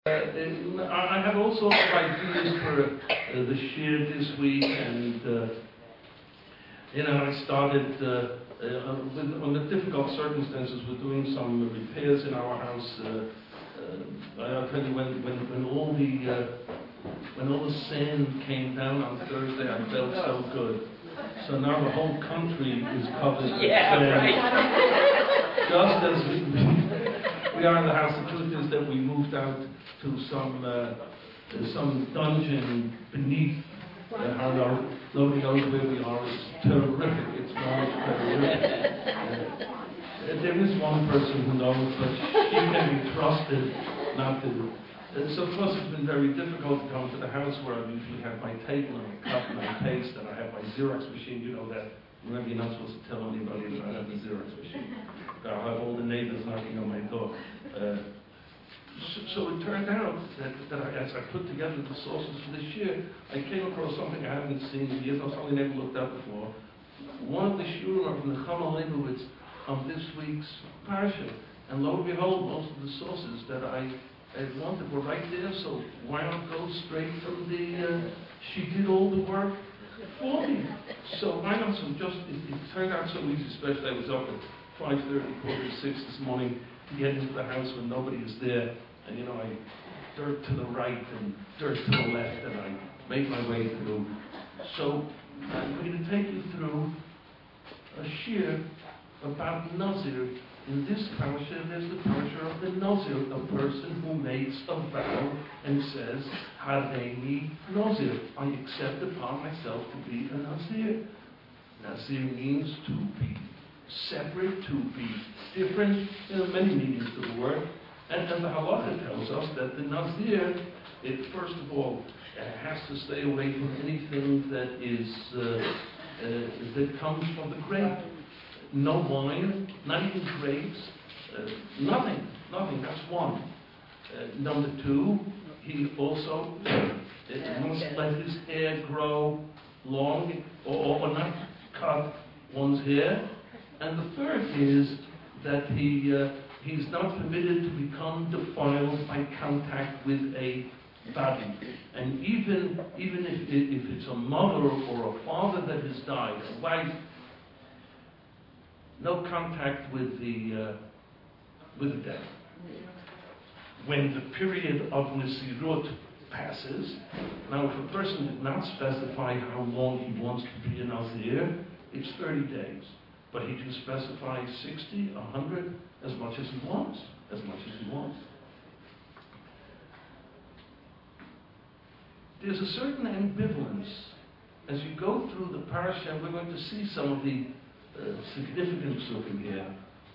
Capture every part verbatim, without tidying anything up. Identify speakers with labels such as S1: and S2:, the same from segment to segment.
S1: Uh, I have all sorts of ideas for uh, the shir this week, and uh, you know, I started uh, uh, with, under difficult circumstances with doing some repairs in our house. Uh, uh, I'll tell you, when when when all the uh, when all the sand came down on Thursday, I felt so good. So now the whole country is covered with
S2: yeah,
S1: sand.
S2: Right.
S1: Just as we, we are in the house, the truth is that we moved out to some uh, some dungeon beneath uh, how no, nobody knows where we are. It's terrific. It's not terrific. Uh, there is one person who knows, but she can be trusted not to. Uh, so of course it's been very difficult to come to the house where I usually have my table and my cut and my paste, and I have my Xerox machine. You know that. Remember, you're not supposed to tell anybody that I have a Xerox machine. I'll have all the neighbors knocking on my door. Uh, So, so it turned out that, that I, as I put together the sources for this year, I came across something I haven't seen in years, something I never looked at before. One of the shurim of Nechama Leibowitz on this week's parsha, and lo and behold, most of the sources that I, I wanted were right there. So why not go straight from the? Uh, she did all the work for me. So why not? So just it, it turned out so easy. Especially I was up at five thirty, quarter to six this morning, to get into the house when nobody is there. And you know, I dirt to the right and dirt to the left, and I make my way through. So I'm going to take you through a shir about Nazir. In this parasha, there's the parasha of the Nazir, a person who makes a vow and says, Hareini Nazir, I accept upon myself to be a Nazir. Nazir means to be separate, to be different. There are many meanings to the word. And, and the halacha tells us that the Nazir, it first of all uh, has to stay away from anything that is uh, uh, that comes from the grape. No wine, not even grapes, uh, nothing, nothing. That's one. Uh, number two, he also uh, must let his hair grow long, or, or not cut one's hair. And the third is that he. Uh, He's not permitted to become defiled by contact with a body. And even, even if, if it's a mother or a father that has died, a wife, no contact with the, uh, with the dead. When the period of Nesirut passes, now if a person did not specify how long he wants to be a Nazir, it's thirty days. But he can specify sixty, a hundred, as much as he wants, as much as he wants. There's a certain ambivalence. As you go through the parasha, we're going to see some of the uh, significance of it here.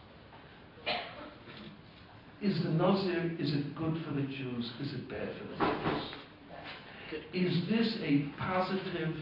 S1: Is the Nazir, is it good for the Jews? Is it bad for the Jews? Is this a positive,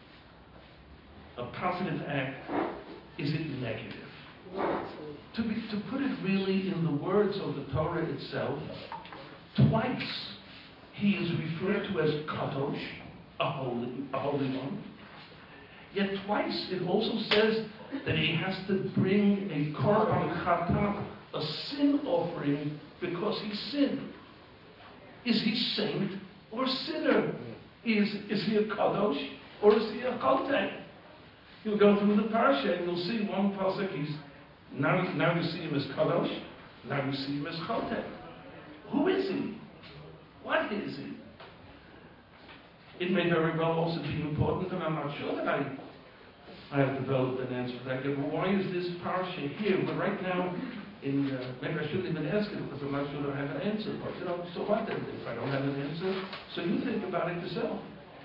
S1: a positive act? Is it negative? To, be, to put it really in the words of the Torah itself, twice he is referred to as Kadosh, a holy, a holy one. Yet twice it also says that he has to bring a korban chatat, a sin offering, because he sinned. Is he saint or sinner? Is, is he a Kadosh or is he a Kotek? You'll go through the parasha and you'll see one pasuk. He's now, now you see him as Kadosh, now you see him as Chotek. Who is he? What is he? It may very well also be important, and I'm not sure that I, I have developed an answer for that. But why is this parasha here? But right now, in uh, maybe I shouldn't even ask it because I'm not sure that I have an answer. But you know, so what then if I don't have an answer? So you think about it yourself.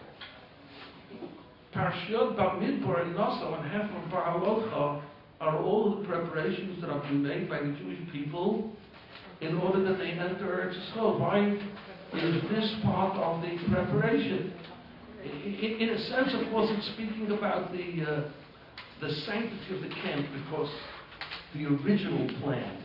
S1: Parashat Bamidbar and Naso and half of Bahalocha are all the preparations that have been made by the Jewish people in order that they enter Eretz Yisrael. Why is this part of the preparation? In, in a sense, of course, it's speaking about the uh, the sanctity of the camp, because the original plan,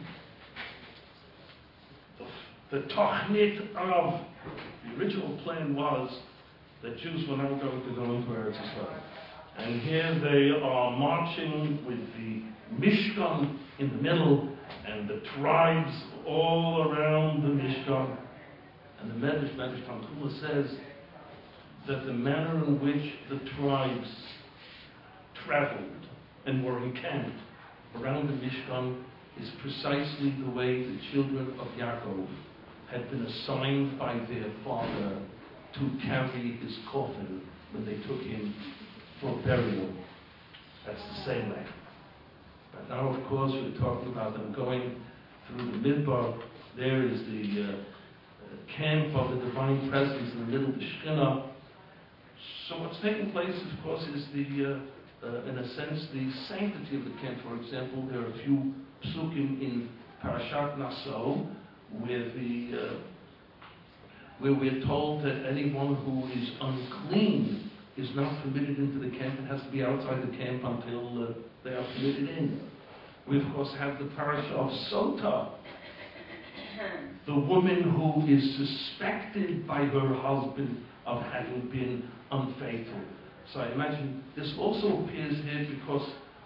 S1: the, the tachnit of the original plan was that Jews were not going to go into Eretz Yisrael. And here they are marching with the Mishkan in the middle and the tribes all around the Mishkan. And the Medrash, Medrash Tanchuma says that the manner in which the tribes traveled and were encamped around the Mishkan is precisely the way the children of Yaakov had been assigned by their father to carry his coffin when they took him for burial. That's the same way. But now, of course, we're talking about them going through the Midbar. There is the uh, uh, camp of the divine presence in the middle of the Shekhinah. So what's taking place, of course, is the, uh, uh, in a sense, the sanctity of the camp. For example, there are a few psukim in Parashat Naso where the uh, where we're told that anyone who is unclean is not permitted into the camp and has to be outside the camp until uh, they are permitted in. We, of course, have the parasha of Sota, the woman who is suspected by her husband of having been unfaithful. So I imagine this also appears here because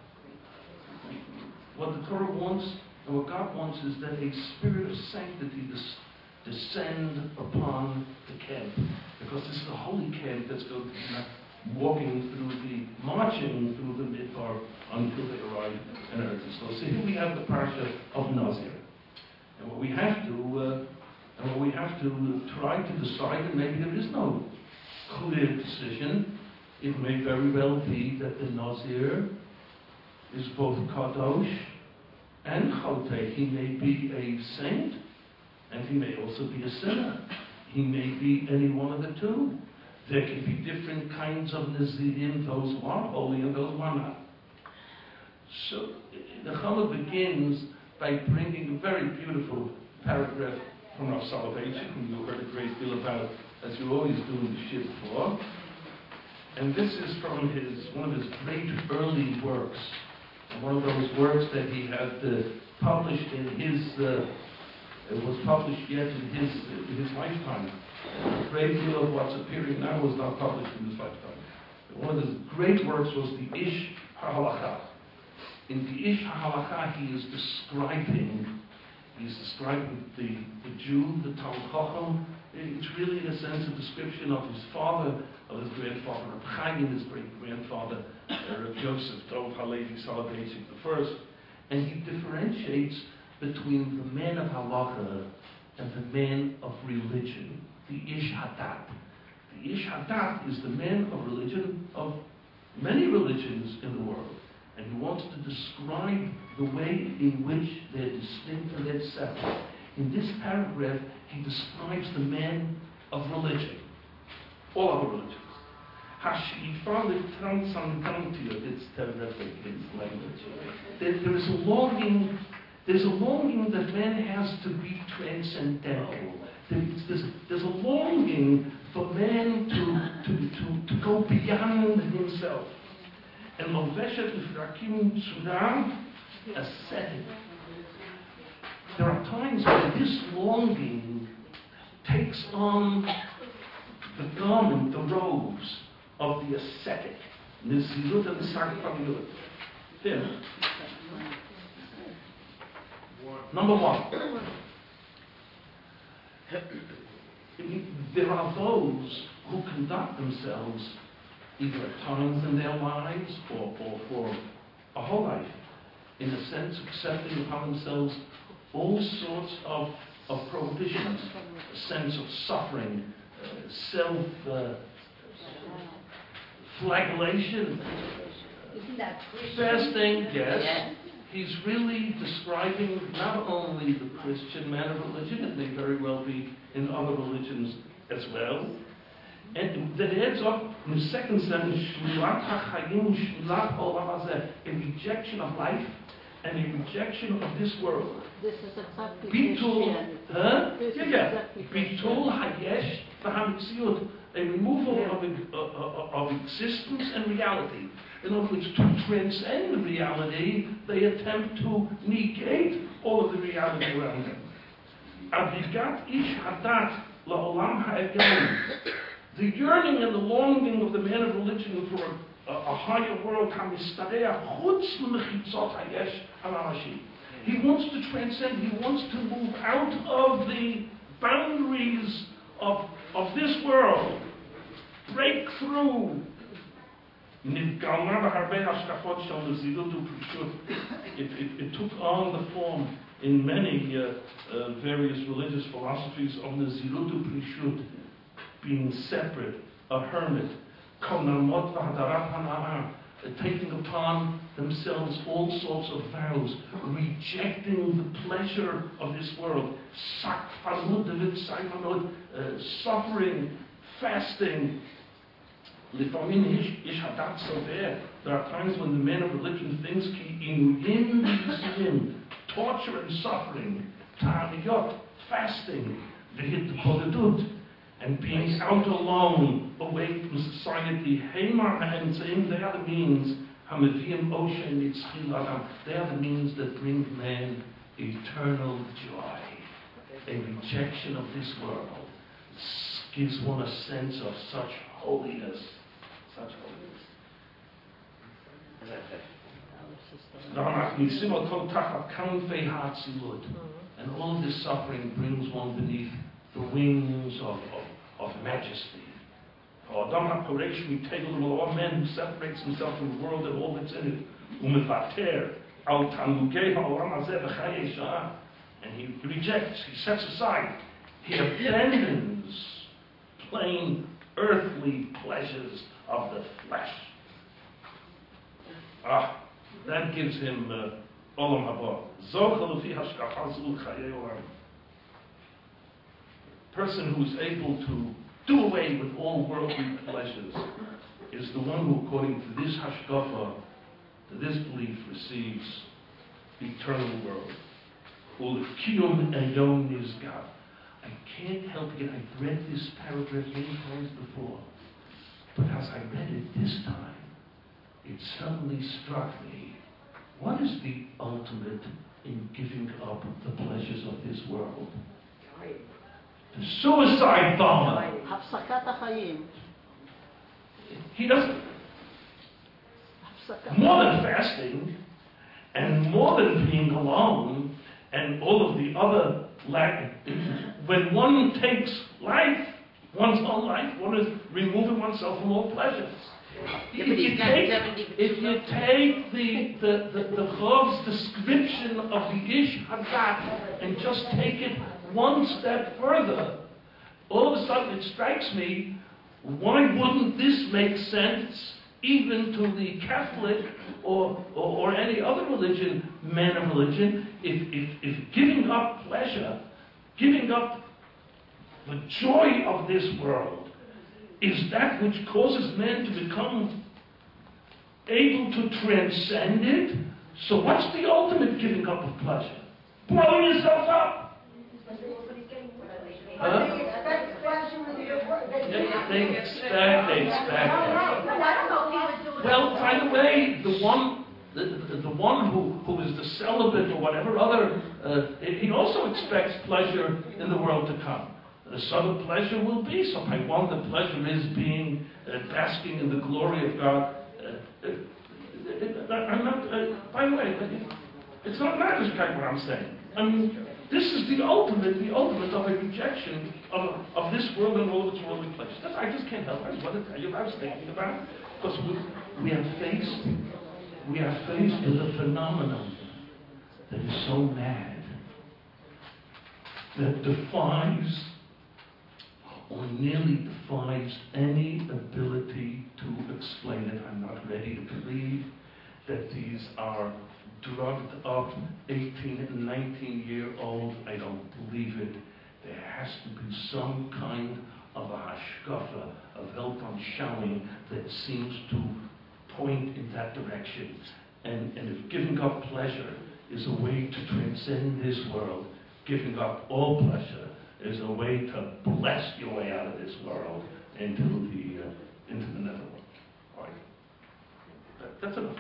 S1: what the Torah wants and what God wants is that a spirit of sanctity des- descend upon the camp. Because this is a holy camp that's going to be walking through the, marching through the Midbar until they arrive in Eretz Yisrael. So here we have the parasha of Nazir. And what we have to, uh, and what we have to try to decide, and maybe there is no clear decision, it may very well be that the Nazir is both Kadosh and Chotei. He may be a saint, and he may also be a sinner. He may be any one of the two. There can be different kinds of Nazirim, those who are holy and those who are not. So the Chama begins by bringing a very beautiful paragraph from Rav Soloveitchik, whom you heard a great deal about, as you always do in the Shiv Floor. And this is from his one of his great early works, and one of those works that he had uh, published in his, uh, it was published yet in his, in his lifetime. A great deal of what's appearing now was not published in his lifetime. One of his great works was the Ish HaHalacha. In the Ish HaHalacha, he is describing, he's describing the, the Jew, the Talmid Chacham. It's really, in a sense, a description of his father, of his grandfather, Reb Chaim, his great-grandfather, Reb Joseph Dov Halevi Soloveitchik the First. And he differentiates between the man of halacha and the man of religion, the Ish Hadat. The Ish Hadat is the man of religion, of many religions in the world. And he wants to describe the way in which they're distinct and they're separate. In this paragraph, he describes the man of religion, all other religions. Hashifa l'transcendentiyot, it's terrific, it's language. There, there is a longing, there's a longing that man has to be transcendental. There's, there's a longing for man to, to, to, to go beyond himself. And Loveshet Lifrakim Sudan, ascetic. There are times when this longing takes on the garment, the robes of the ascetic. Nizirut and Sacrifice. Here. Number one. There are those who conduct themselves either at times in their lives or, or for a whole life, in a sense, accepting upon themselves all sorts of, of prohibitions, a sense of suffering, uh, self uh, flagellation,
S3: Isn't that
S1: fasting, yes.
S3: Yes.
S1: He's really describing not only the Christian man of religion, it may very well be in other religions as well. And that adds up in the second sentence, Shmilat HaChayim, Shmilat Olam Hazeh, a rejection of life and a rejection of this world.
S2: This is exactly
S1: Bitul,
S2: Christianity.
S1: huh?
S2: This
S1: Yeah,
S2: is
S1: yeah.
S2: exactly
S1: Bitul Hayesh V'Hamtziut, a removal
S2: Yeah.
S1: of, uh, of existence and reality. In other words, to transcend reality, they attempt to negate all of the reality around them. Avigat Ish Hadat La'olam Ha'egan. The yearning and the longing of the man of religion for a, a, a higher world, he wants to transcend, he wants to move out of the boundaries of, of this world break through. It, it, it took on the form in many uh, uh, various religious philosophies of the Zilutu Prishut, being separate, a hermit, taking upon themselves all sorts of vows, rejecting the pleasure of this world, uh, suffering, fasting. There are times when the man of religion thinks in torture and suffering, fasting, and being out alone, away from society, and saying they are the means, they are the means that bring man eternal joy. A rejection of this world gives one a sense of such holiness. Such holiness. And all of this suffering brings one beneath the wings of, of, of majesty. Or man who separates himself from the world and all that's in it. And he rejects, he sets aside, he abandons plain earthly pleasures of the flesh. Ah, that gives him olam haba. Person who's able to do away with all worldly pleasures is the one who, according to this hashkafa, to this belief, receives eternal world. Ulekiyum eyom is God. I can't help it. I've read this paragraph many times before, but as I read it this time, it suddenly struck me: what is the ultimate in giving up the pleasures of this world? The suicide bomber. He doesn't. More than fasting, and more than being alone, and all of the other lack. When one takes life, one's own life, one is removing oneself from all pleasures. If you take, if you take the the the, the Chov's description of the Ish Hadat and just take it one step further, all of a sudden it strikes me: why wouldn't this make sense even to the Catholic or or, or any other religion, man of religion? If if if giving up pleasure, giving up the joy of this world, is that which causes man to become able to transcend it. So what's the ultimate giving up of pleasure? Blowing yourself up. Huh? Yeah, they expect, they expect. Well, by the way, the one, the, the, the one who, who is the celibate or whatever other, uh, he also expects pleasure in the world to come. Uh, so the pleasure will be. So I want the pleasure is being uh, basking in the glory of God. Uh, uh, I'm not. Uh, by the way, it's not Magischkeit what I'm saying. I mean, this is the ultimate, the ultimate of a rejection of, of this world and all of its worldly pleasures. That's, I just can't help it. I just want to tell you what I was thinking about it. Because we, we are faced, we are faced with a phenomenon that is so mad, that defies or nearly defies any ability to explain it. I'm not ready to believe that these are drugged up eighteen and nineteen year old. I don't believe it. There has to be some kind of a hashkafa, of Hilton showing that seems to point in that direction. And, and if giving up pleasure is a way to transcend this world, giving up all pleasure is a way to bless your way out of this world into the uh, into the netherworld. All right, that, that's enough.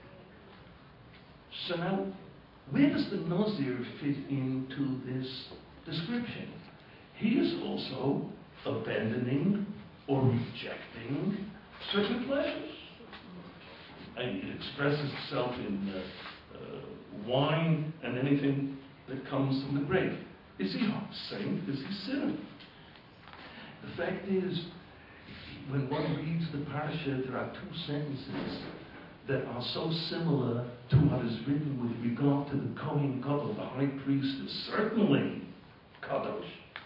S1: So now, where does the Nazir fit into this description? He is also abandoning or rejecting certain pleasures. And it expresses itself in uh, uh, wine and anything that comes from the grape. Is he saying, is he sinning? effect is, when one reads the parasha, there are two sentences that are so similar to what is written with regard to the Kohen Gadol, the high priest is certainly Kadosh.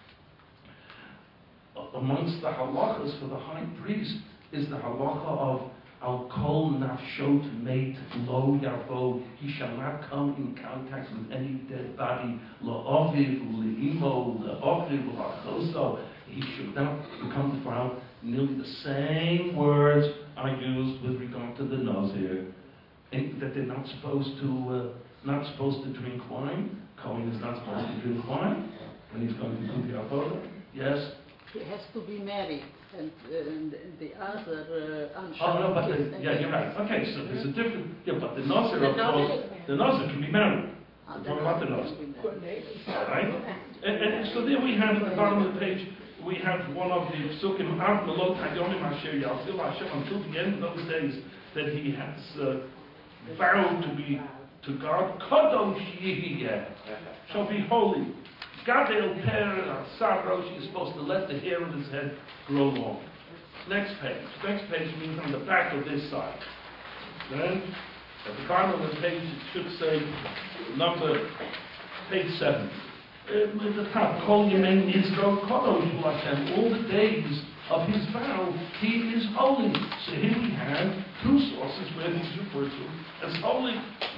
S1: Amongst the halachas for the high priest is the halacha of Al kol nafshot meit lo yavo. He shall not come in contact with any dead body. Lo aviv le'imo le'aviv le'achoso. He should not become defiled. Nearly the same words are used with regard to the Nazir, and that they're not supposed to uh, not supposed to drink wine. Kohen is not supposed to drink wine when he's going to do the avodah. Yes.
S2: He has to be married, and, uh, and the other. Uh,
S1: oh no, but the, yeah, you're right. Okay, so there's a different. Yeah, but the Nazir, of course, the Nazir can be married.
S2: Oh,
S1: We're talking about the Nazir, right? And, and so there we have at the bottom of the page. We have one of the psukim Av Melot Hayomim Asher Yafil Hashem, until the end of those days that he has uh, vowed to be to God. Kadosh Yihiyeh, shall be holy. Gadel Per Sabrosh is supposed to let the hair of his head grow long. Next page. Next page means on the back of this side. Then at the bottom of the page it should say number page seven. Um, at the top, Kol Yemen Yisro Kadosh Hashem. All the days of his vow, he is holy. So here we have two sources where he's referred to as holy.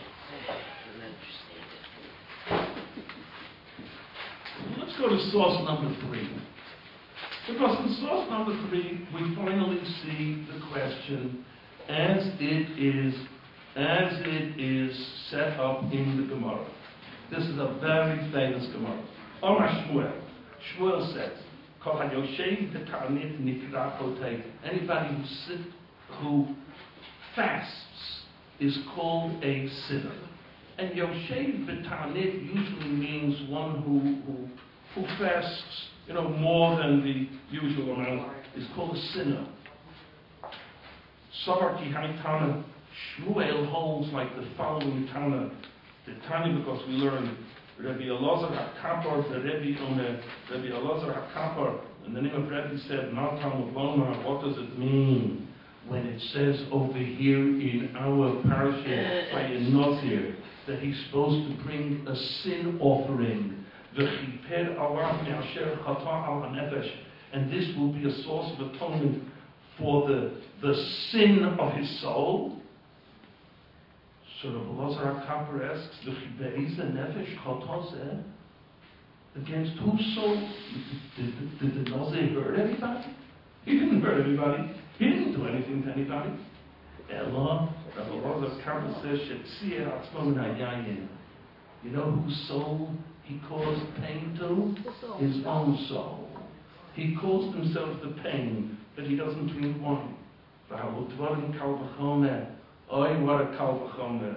S1: Let's go to source number three. Because in source number three, we finally see the question as it is, as it is set up in the Gemara. This is a very famous Gemara. Omar Shmuel. Shmuel says, Kol hayoshev b'ta'anit nikra kotei. Anybody who sit, who fasts is called a sinner. And Yoshev b'ta'anit usually means one who, who who fasts, you know, more than the usual amount is called a sinner. Savar ki Tana. Shmuel holds like the following Tana. The Tana, because we learn Rabbi Elazar HaKapar, the Rebbe on the Rabbi Elazar HaKapar, in the name of Rebbe said, Natan Lomar, what does it mean when it says over here in our parasha by a Nazir that he's supposed to bring a sin offering? And this will be a source of atonement for the, the sin of his soul. So the Elazar HaKapar asks, against whose soul? Did, did, did the Nazir hurt anybody? He didn't hurt anybody. He didn't do anything to anybody. Ella, the Elazar HaKapar says, you know whose soul he caused pain to? His own soul. He caused himself the pain that he doesn't drink wine. Oy, what a kal v'chomer.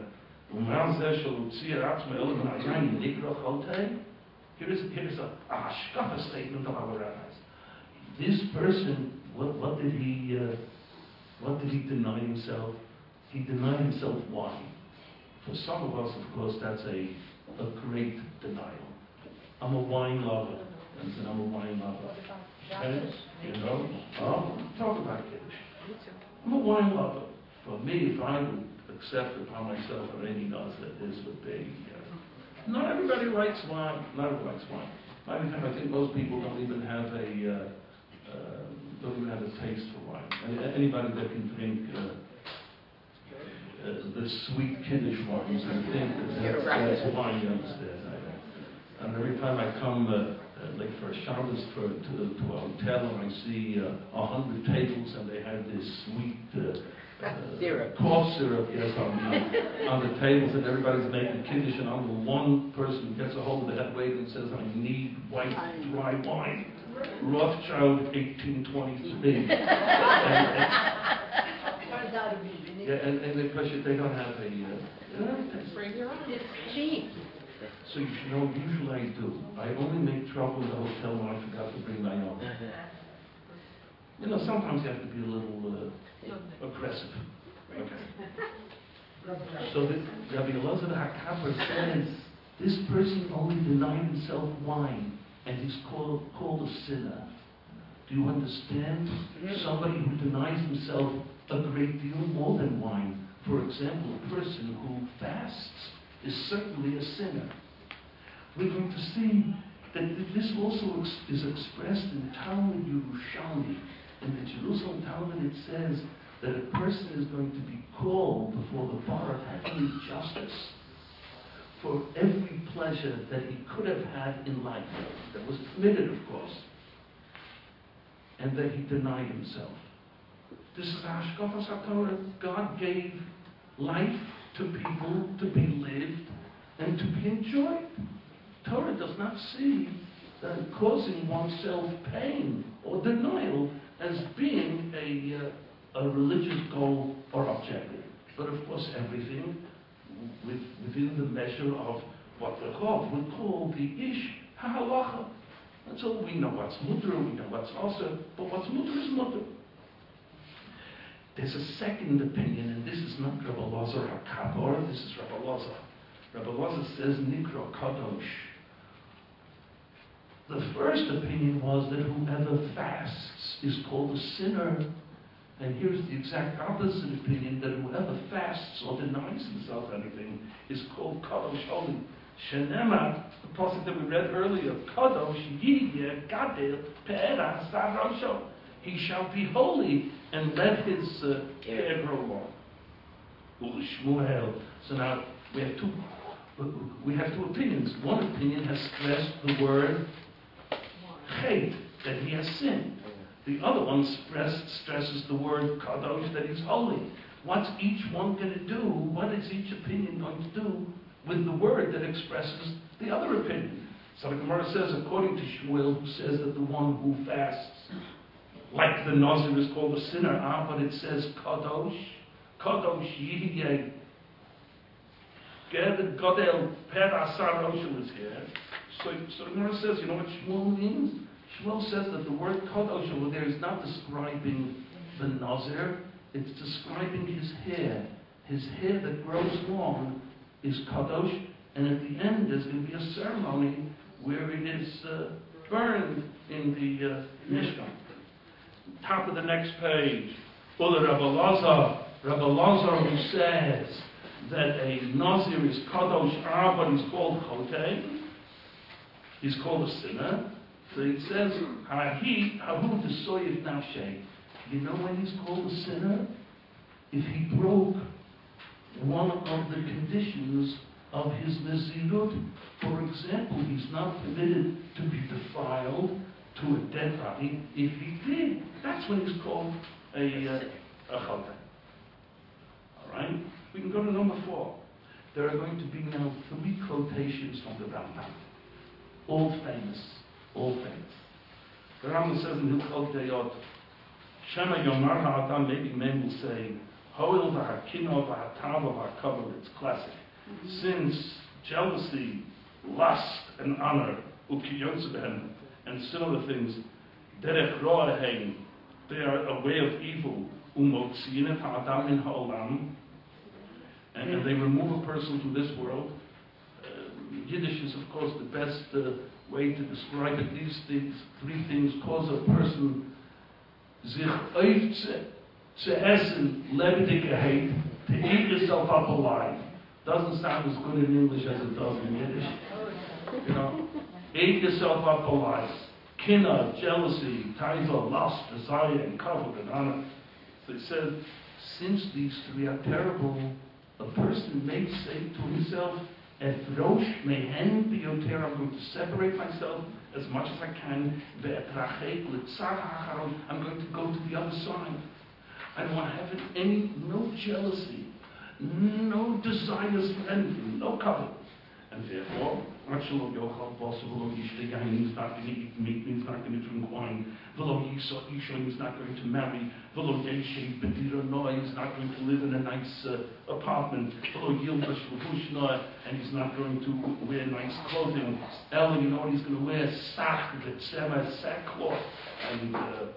S1: Here is, here is a, a hashkafa statement of our rabbis. This person, what, what did he, uh, what did he deny himself? He denied himself wine. For some of us, of course, that's a a great denial. I'm a wine lover. And said, I'm a wine lover. Okay? You know? Oh, talk about Kiddush. I'm a wine lover. For me, if I would accept upon myself, or any does that this would be. Uh, not everybody likes wine. Not everybody likes wine. I mean, I think most people don't even have a uh, uh, don't even have a taste for wine. And anybody that can drink uh, Uh, the sweet Kiddush wines, I think that that's, that's wine, you understand. I, and every time I come, uh, uh, like for a Shabbos for, to, to a hotel, and I see uh, a hundred tables, and they have this sweet uh, uh,
S2: syrup.
S1: cough syrup, yes, on the, on the tables, and everybody's making Kiddush, and I'm the one person who gets a hold of the head waiter and says, I need white, dry wine. Rothschild, eighteen twenty-three. and, and, Yeah, and, and they, because they don't have a, uh,
S2: Bring your own. It's cheap.
S1: so you know, usually I do. I only make trouble in the hotel when I forgot to bring my own. You know, sometimes you have to be a little uh, aggressive. Okay. So the, Rabbi Elazar HaKapar says, this person only denied himself wine, and he's called, called a sinner. Do you understand? Somebody who denies himself a great deal more than wine. For example, a person who fasts is certainly a sinner. We're going to see that this also ex- is expressed in Talmud Yerushalmi. In the Jerusalem Talmud it says that a person is going to be called before the bar of heavenly justice for every pleasure that he could have had in life, that was permitted, of course, and that he denied himself. This is Hashkafas HaTorah. God gave life to people to be lived and to be enjoyed. Torah does not see that causing oneself pain or denial as being a, uh, a religious goal or objective. But of course, everything with, within the measure of what the Chav would call the Ish HaHalacha. That's all we know what's mutter, we know what's also, but what's mutter is mutter. There's a second opinion, and this is not Rabbi Lazar HaKabor, this is Rabbi Lazar. Rabbi Lazar says Nikra Kadosh. The first opinion was that whoever fasts is called a sinner. And here's the exact opposite opinion, that whoever fasts or denies himself anything is called Kadosh Holy. Shenema, the passage that we read earlier, Kadosh Yiyeh Gadel Pe'era Sarosho. He shall be holy and let his uh, hair grow long. Shmuel. So now we have two. We have two opinions. One opinion has stressed the word Chet, that he has sinned. The other one stress, stresses the word Kadosh, that he's holy. What's each one going to do? What is each opinion going to do with the word that expresses the other opinion? So the Gemara says, according to Shmuel, who says that the one who fasts, like the Nazir, is called a sinner, ah, but it says Kadosh, Kadosh Yidiyeh, Godel Per Asar Roshu is here. So, so the Gemara says, you know what Shmuel means? Shmuel says that the word Kadosh over there is not describing the Nazir, it's describing his hair. His hair that grows long is Kadosh, and at the end there's going to be a ceremony where it is uh, burned in the uh, Mishkan. Top of the next page, Ula Rabbi Lazar, Rabbi Lazar who says that a Nazir is Kadosh Ah, but he's called Chotei, he's called a sinner. So it says, Hahi Hahu Desoyev Nafshe. You know when he's called a sinner? If he broke one of the conditions of his Nezirut. For example, he's not permitted to be defiled to a dead body. If he did, that's when he's called a, uh, a Chotei. Alright? We can go to number four. There are going to be now three quotations from the Rambam. All famous. All famous. The Rambam says in Hilchot Dayot, Shema Yomar Ha'adam, maybe men will say, Ho'il v'ha'kino v'ha'tava v'ha'kavod, it's classic. Mm-hmm. Since jealousy, lust, and honor, ukiyotzuben, and similar things, derech ro'ahein, they are a way of evil, umotziyin ha'adam min ha'olam, and, and they remove a person from this world. Uh, Yiddish is, of course, the best uh, way to describe it. These things, three things cause a person sich oif to essen, lebendigkeit, to eat yourself up alive. Doesn't sound as good in English as it does in Yiddish. You know, eat yourself up alive. Kina, jealousy, taiva, lust, desire, and kavod, and honor. So it says, since these three are terrible, a person may say to himself, Efrosh mehen biyoter, I'm going to separate myself as much as I can. I'm going to go to the other side. I don't want to have any, no jealousy, no desires for anything, no covet. And therefore, Achelo Yochal possible Yishlegain, he's not going to eat meat, he's not going to drink wine. Velo Yisot Yishon, he's not going to marry. Velo Yeshe Bedira Noah, he's not going to live in a nice uh, apartment. Velo Yilbash Levushna, and he's not going to wear nice clothing. Ella, you know what he's going to wear? Sach, Vetsema, sackcloth, and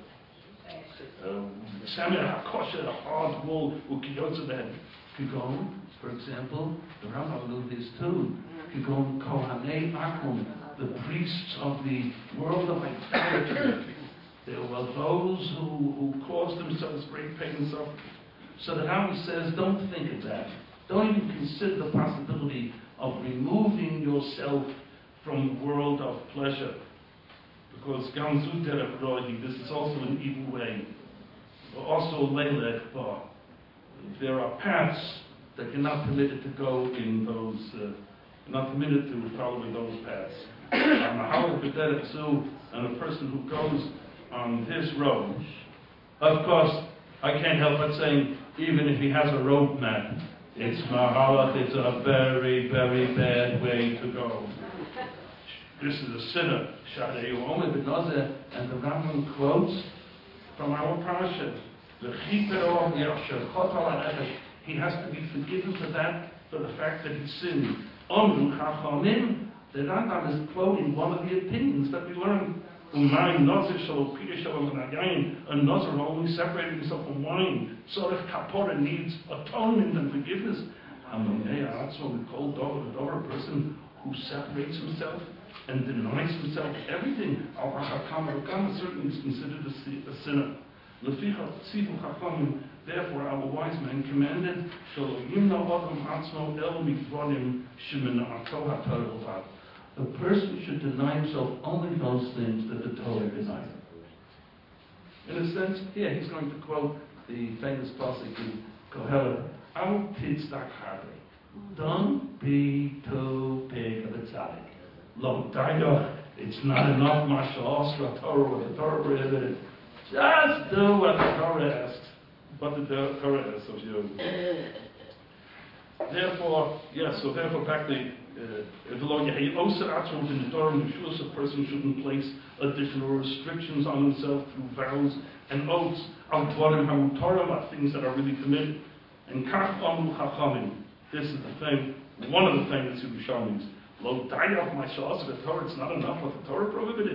S1: Samer HaKosher, a hard wool, Ukiyotzaben. Kigon, for example, the Rambam knew this too. Kigon Kohanei Akum, the priests of the world of idolatry. There were those who, who caused themselves great pain and suffering. So the Rambam says, don't think of that. Don't even consider the possibility of removing yourself from the world of pleasure. Because Gamzu Derech Rohi, this is also an evil way. Also Leilech Bar. There are paths that you're not permitted to go in those, uh, not permitted to follow in those paths. And a person who goes on this road, of course, I can't help but saying, even if he has a roadmap, it's mahalach, it's a very, very bad way to go. This is a sinner, Shadei Omer B'Nozeh, and the Rambam quotes from our parasha, he has to be forgiven for that, for the fact that he sinned. Omru Chachamim, the Rambam is quoting one of the opinions that we learned. A Nazir only separating himself from wine. So if Kapora needs atonement and forgiveness, a person who separates himself and denies himself everything, certainly is considered a sinner. Therefore, our wise men commanded, a person should deny himself only those things that the Torah denies. In a sense, here he's going to quote the famous pasuk in Kohelet, Al titzdak harbe. Don't be too big of a tzaddik. Lo dayoch, it's not enough mashal Torah, what the Torah prohibited. Just do what the Torah asks, what the Torah asks of you. Therefore, yes, so therefore, practically, Uh, in the Torah, a person shouldn't place additional restrictions on himself through vows and oaths, things that are really committed. And this is the thing, one of the things that Yerushalmi is. Lo dayav ma'aseh the Torah, it's not enough what the Torah prohibited.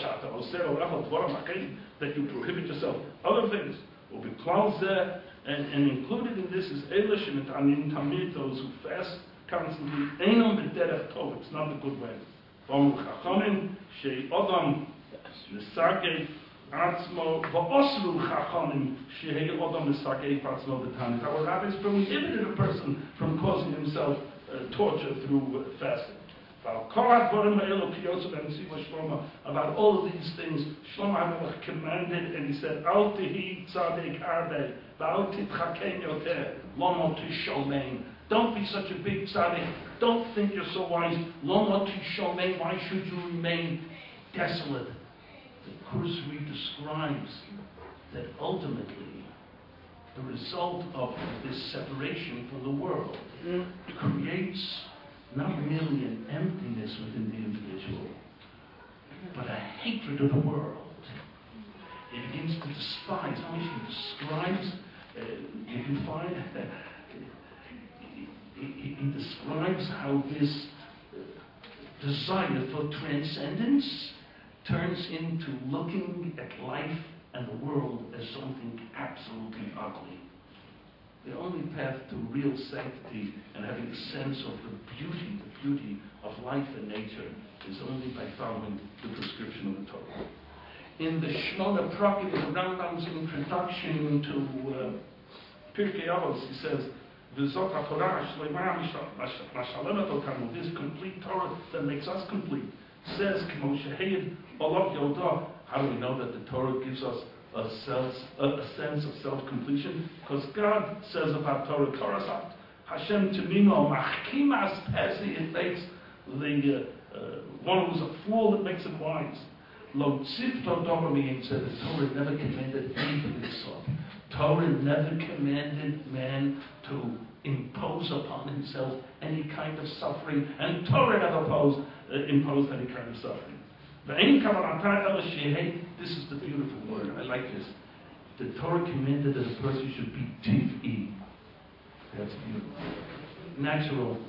S1: That you prohibit yourself. Other things will be closed there, and, and included in this is Elish and Tamid, those who fast constantly. It's not a good way. Our rabbis prohibited a person from causing himself uh, torture through uh, fasting. About all of these things, Shlomo HaMelech commanded, and he said, Al tehi tzadek harbe, v'al titchaken yoter, lo mo tishomein. Don't be such a big tzaddik. Don't think you're so wise. Lo mo tishomein. Why should you remain desolate? The Kursri describes that ultimately the result of this separation from the world creates not merely an emptiness within the individual, but a hatred of the world. He begins to despise. How much he describes, uh, you can find, uh, he, he, he describes how this uh, desire for transcendence turns into looking at life and the world as something absolutely ugly. The only path to real sanctity and having a sense of the beauty, the beauty of life and nature, is only by following the prescription of the Torah. In the Shmona Prakim, the Rambam's introduction to uh, Pirkei Avos, he says, this complete Torah that makes us complete, says, how do we know that the Torah gives us a sense, a, a sense of self-completion? Because God says about Torah, Torah, Hashem Timino Machkimas Pesi, it makes the uh, uh, one who's a fool that makes him wise. Lo Tzivto Dopamine said the Torah never commanded anything of sort. Torah never commanded man to impose upon himself any kind of suffering, and Torah never imposed, uh, imposed any kind of suffering. This is the beautiful word. I like this. The Torah commanded that a person should be tiv'i. That's beautiful. Natural.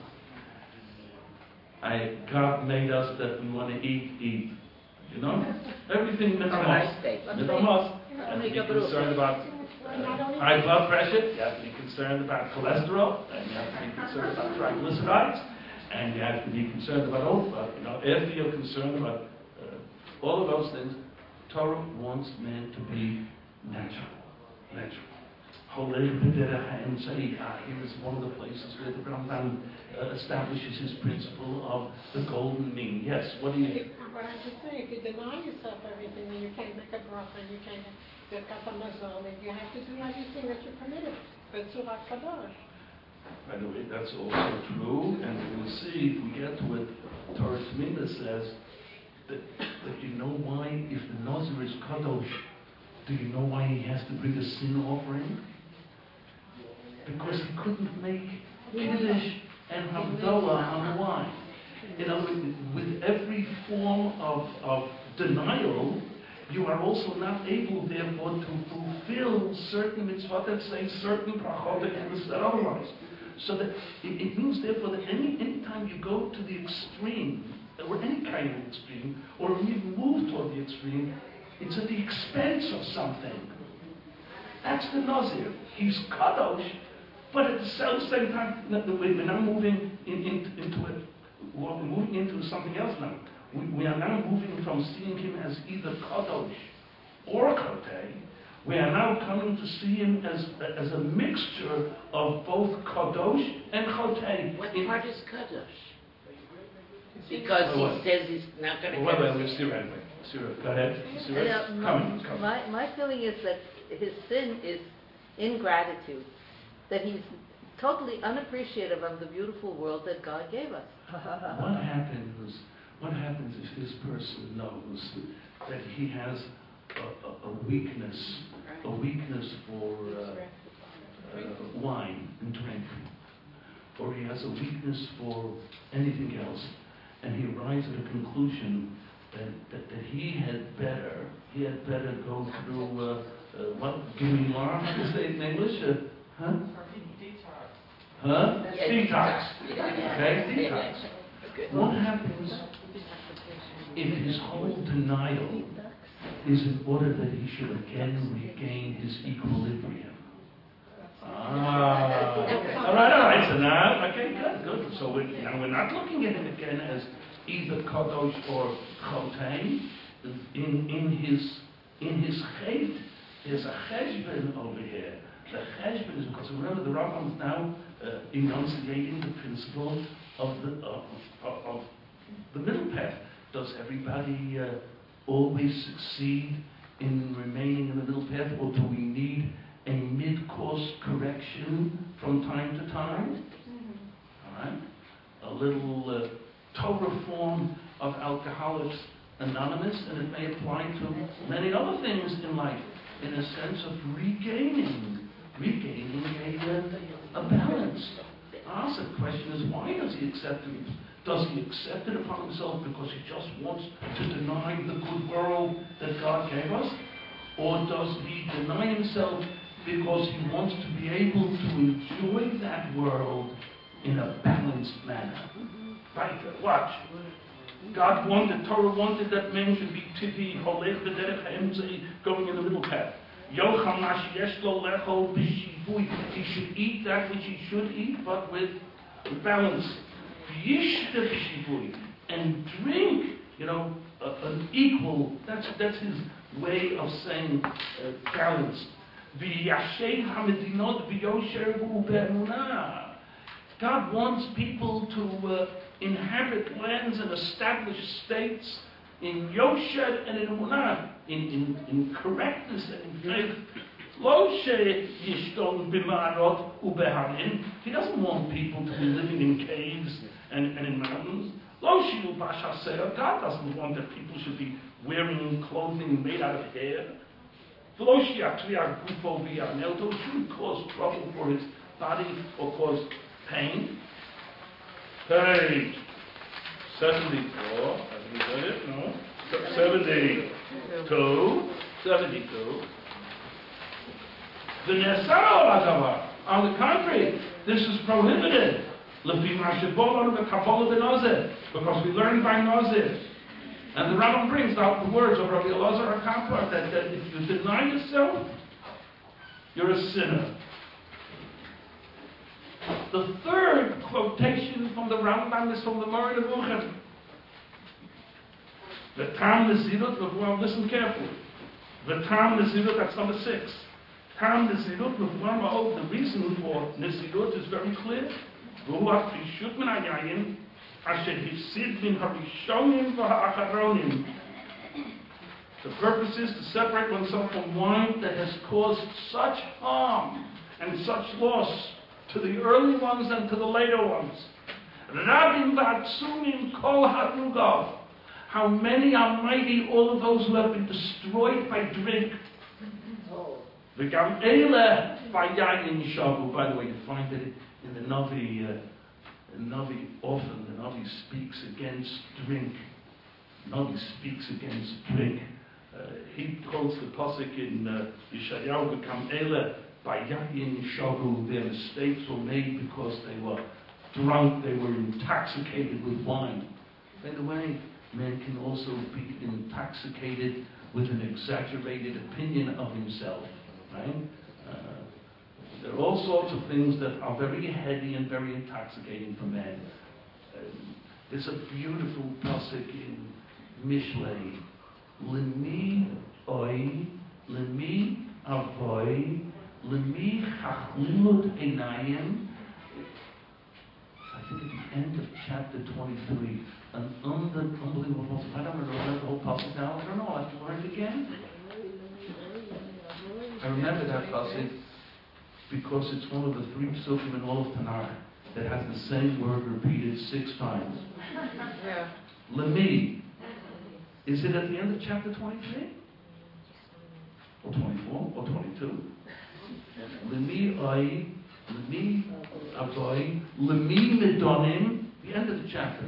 S1: I, God made us that we want to eat, eat. You know? Everything is a must. It's a must. You have to be concerned about uh, high blood pressure. You have to be concerned about cholesterol. And you have to be concerned about triglycerides. And you have to be concerned about all, uh, you know, after you're concerned about all of those things, Torah wants man to be natural. Natural. Holei b'derech ha'emtzai. Here is one of the places where the Rambam uh, establishes his principle of the golden mean. Yes, what do you...
S3: But I just say, if you deny yourself everything, then you can't make a bracha, and you can't get katamazon, and you have to do everything that you're permitted. B'tzura kadosh.
S1: By the way, that's also true, and we'll see if we get to it. Torah T'mina says that, that you know why, if the Nazir is kadosh, do you know why he has to bring a sin offering? Because he couldn't make Kiddush and Havdalah on wine. You know, with, with every form of, of denial, you are also not able, therefore, to fulfill certain mitzvot that say certain brachot that said otherwise. So that it, it means, therefore, that any any time you go to the extreme, or any kind of extreme, or even move toward the extreme, it's at the expense of something. That's the Nazir. He's kadosh, but at the same time, we're now moving in, in, into it. We're moving into something else now. We, we are now moving from seeing him as either kadosh or kotei. We are now coming to see him as as a mixture of both kadosh and chotei.
S4: What
S1: In,
S4: part is kadosh? Because
S1: Oh,
S4: he says he's not going to
S1: well,
S4: get
S1: well,
S4: it.
S1: we'll see right away. Sure. Go ahead. Sure.
S2: And, uh,
S1: Come, come.
S2: my, my feeling is that his sin is ingratitude, that he's totally unappreciative of the beautiful world that God gave us.
S1: What happens? What happens if this person knows that he has a, a, a weakness, a weakness for uh, uh, wine and drink, or he has a weakness for anything else, and he arrives at a conclusion that, that, that he had better, he had better go through uh, uh, what? Give me more. How do you say it in English? Uh, huh? Huh?
S4: Yes,
S1: Detox.
S4: Yeah.
S1: Okay,
S4: Yeah.
S1: detox.
S4: Good.
S1: What happens if his whole denial is in order that he should again regain his equilibrium? Ah, all right, all right. So now, okay, good, good. So we're, now we're not looking at him again as either kadosh or chotei. In in his in his chait, there's a cheshbon over here. The cheshbon is because remember the Rambam is now uh, enunciating the principle of the of, of, of the middle path. Does everybody uh, always succeed in remaining in the middle path, or do we need a mid-course correction from time to time? All right, a little uh, Torah form of Alcoholics Anonymous, and it may apply to many other things in life, in a sense of regaining, regaining a, a balance. Also, the question is, why does he accept it? Does he accept it upon himself because he just wants to deny the good world that God gave us? Or does he deny himself because he wants to be able to enjoy that world in a balanced manner? Right, watch. God wanted, Torah wanted that man should be tivi, holech b'derech ha'emtzai, going in the middle path. Yocham mash yesh lo lechol b'shivui. He should eat that which he should eat, but with balance. Yishte b'shivui. And drink, you know, uh, an equal, that's, that's his way of saying uh, balance. V'yashem ha'medinot v'yosher v'u'be'emunah. God wants people to uh, inhabit lands and establish states in Yosher and in Emunah, in, in, in correctness and in faith. Lo yishton b'ma'arot u'beharim. He doesn't want people to be living in caves and, and in mountains. Lo shilu b'shaseh. God doesn't want that people should be wearing clothing made out of hair. V'lo shi'atriach gufo v'yanelto. It shouldn't cause trouble for his body or cause pain. Page seventy-four. Have you got it? No. seventy-two. seventy-two. The Nesar on the contrary, this is prohibited. Because we learn by Nazir. And the Rambam brings out the words of Rabbi Elazar HaKapar that, that if you deny yourself, you're a sinner. The third quotation from the Rambam is from the Moreh Nevuchim. The Tam Nezirut, Mevuam, listen carefully. The Tam Nezirut, that's number six. Tam Nezirut, Mevuam, oh, the reason for Nezirut is very clear. Ruach Rishut Min HaYayin, Asher Hifsid Min HaRishonim VaHa'acharonim. The purpose is to separate oneself from wine that has caused such harm and such loss to the early ones and to the later ones. Rabim v'atzumim kol harugav. How many are mighty, all of those who have been destroyed by drink. V'gam eile v'yayin shavu. By the way, you find it in the Navi, uh, the Navi often, the Navi speaks against drink. The Navi speaks against drink. Uh, he quotes the pasuk in uh, Yeshayahu, v'gam eile v'yayin shavu. Their mistakes were made because they were drunk, they were intoxicated with wine. By the way, man can also be intoxicated with an exaggerated opinion of himself, right? Uh, there are all sorts of things that are very heady and very intoxicating for man. Uh, there's a beautiful pasuk in Mishlei. Lemi oi, lemi avoy, lemi chachlimut einayim. I think at the end of chapter twenty-three, an under, unbelievable passage. I don't remember the whole passage now. I don't know. I have to learn it again. I remember that passage because it's one of the three psukim in all of Tanakh that has the same word repeated six times.
S2: Yeah.
S1: Lemi. Is it at the end of chapter twenty-three? Or twenty-four? Or twenty-two? Lemi ai. Lemi avoy, lemi medonim, the end of the chapter.